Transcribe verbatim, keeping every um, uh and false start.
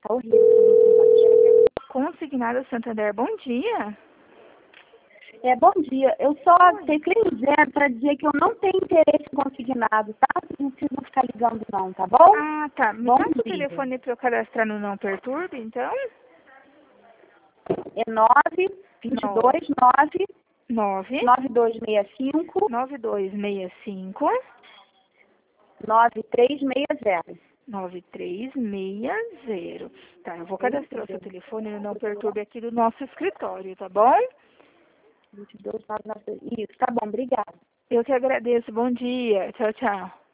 tá horrível esse Consignado Santander, bom dia. É, bom dia. Eu só teclei zero para dizer que eu não tenho interesse em consignado, tá? Não precisa ficar ligando não, tá bom? Ah, tá. Me Bom passa o dia. telefone para eu cadastrar no Não Perturbe, então. É nove dois dois nove nove nove dois seis cinco nove dois seis cinco nove três seis zero. nove três seis zero. Tá, eu vou cadastrar o seu telefone no Não Perturbe aqui do nosso escritório, tá bom? vinte e dois nove nove dois. Isso, tá bom, obrigada. Eu que agradeço. Bom dia. Tchau, tchau.